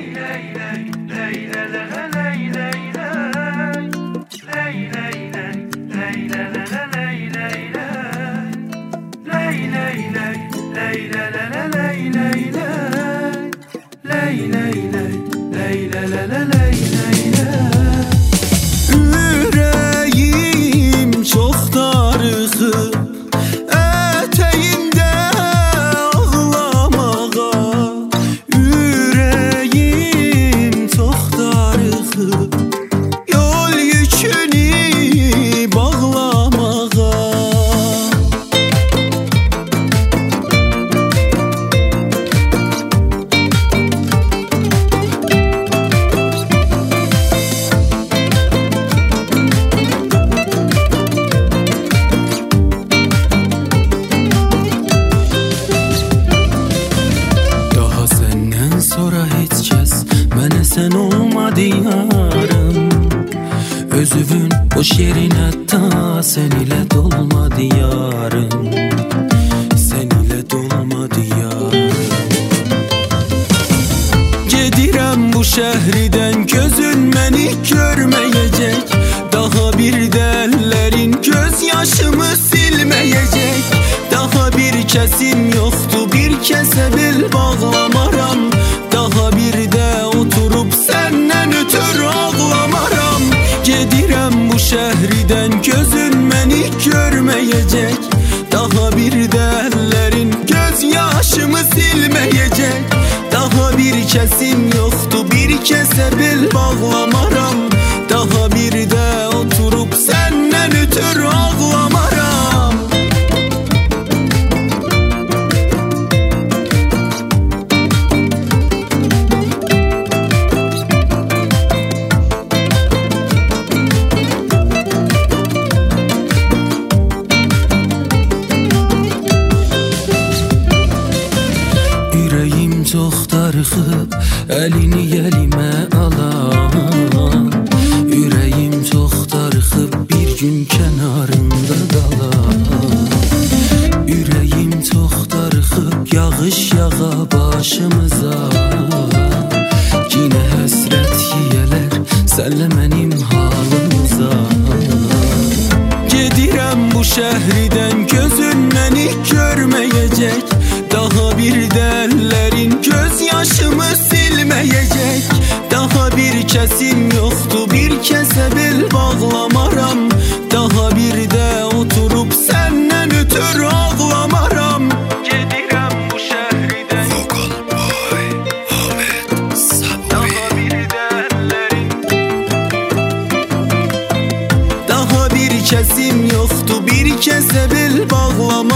Ürəyim çox darıxıb ətəyində ağlamağa. Ürəyim çox darıxıb yol yükünü bağlamağa. Sonra heç kəs mənə sən olmadı yarım. Özünün boş yerinə ta sən ilə dolmadı yarım. Sən ilə dolmadı yarım. Gedirəm bu şəhridən gözün məni görməyəcək. Daha bir də əllərin göz yaşımı silməyəcək. Daha bir kəsim yoxdur, bir kəsə bel bağlamaram. Daha bir də oturub səndən ötür ağlamaram. Gedirəm bu şəhridən gözün məni görməyəcək. Daha bir də əllərin göz yaşımı silməyəcək. Daha bir kəsim yoxdur, bir kəsə bel bağlamaram. Daha bir də oturub səndən ötür ağlamaram. Ürəyim çox darıxıb əlini əlimə alan. Ürəyim çox darıxıb bir gün kənarında qalan. Ürəyim çox darıxıb yağış yağa başımıza. Yenə həsrət yiyələr sənlə mənim halımıza. Gedirəm bu şəhridən gözün məni görməyəcək. Daha bir də əllərin göz yaşımı silməyəcək. Daha bir kəsim yoxdur, bir kəsə bel bağlamaram. Daha bir də oturub səndən ötür ağlamaram. Gedirəm bu şəhridən Vocal Boy Ahmet Saburi. Daha bir də əllərin daha bir kəsim yoxdur, bir kəsə bel bağlamaram.